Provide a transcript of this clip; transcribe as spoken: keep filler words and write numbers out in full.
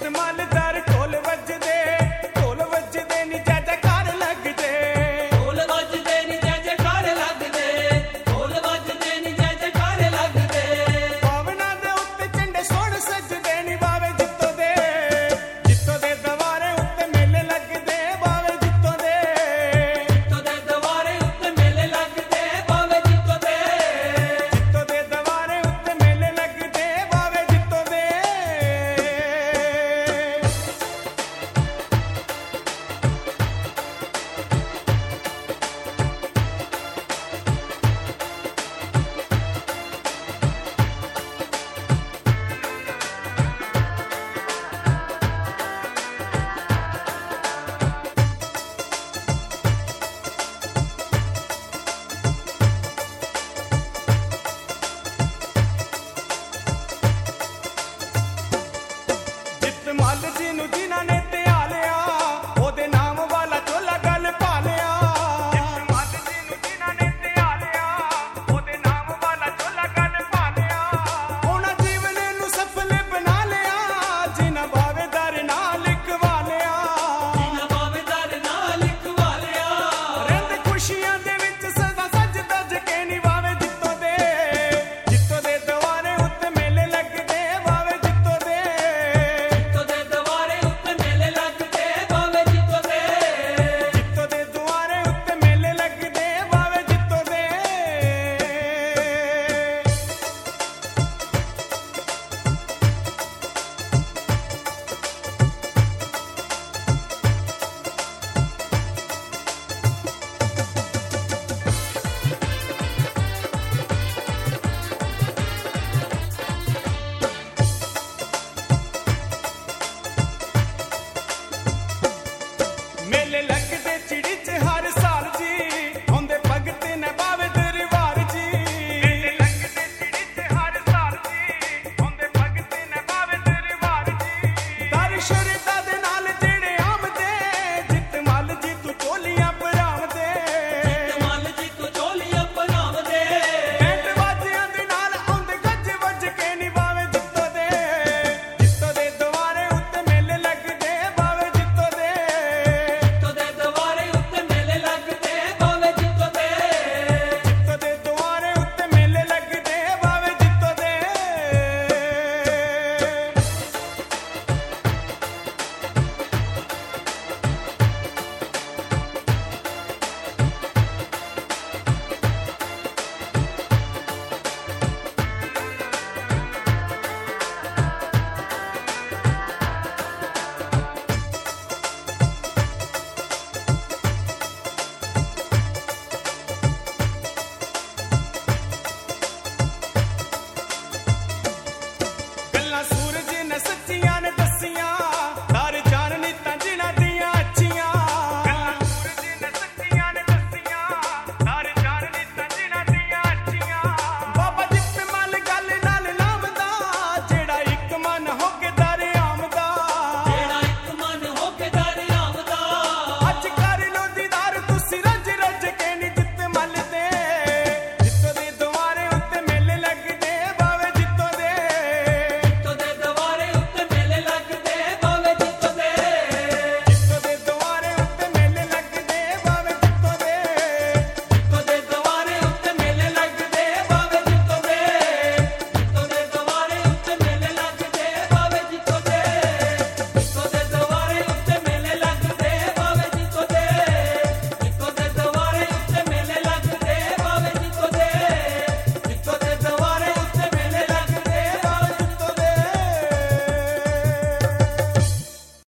ਮਾਲਦਾਰ ਢੋਲ ਵੱਜਦੇ ਢੋਲ ਵੱਜਦੇ ਨੀ ਜੈ ਜੈਕਾਰ ਲੱਗਦੇ ਢੋਲ ਵੱਜਦੇ ਨੀ ਜੈ ਜੈਕਾਰ ਲੱਗਦੇ ਢੋਲ ਵੱਜਦੇ ਨੀ ਜੈ ਜੈਕਾਰ ਲੱਗਦੇ ਪਾਵਨਾਂ ਦੇ ਉੱਤੇ ਝੰਡੇ ਸੋਹਣ ਸੱਜਦੇ ਨੀ ਬਾਵੇ ਜਿੱਤੋਂ ਦੇ ਜਿੱਤੋਂ ਦੇ ਦਵਾਰੇ ਉੱਤੇ ਮੇਲੇ ਲੱਗਦੇ ਬਾਵੇ ਜਿੱਤੋਂ ਦੇ ਜਿੱਤੋਂ ਦੇ ਦਵਾਰੇ ਉੱਤੇ ਮੇਲੇ ਲੱਗਦੇ ਬਾਵੇ ਜਿੱਤੋਂ ਦੇ ਜਿੱਤੋਂ ਦੇ ਦਵਾਰੇ ਉੱਤੇ ਮੇਲੇ ਲੱਗਦੇ ਬਾਵੇ ਜਿੱਤੋਂ ਦੇ ਜਿੱਤ ਮੱਲ ਜੀ ਨੂੰ ਜਿਨ੍ਹਾਂ ਨੇ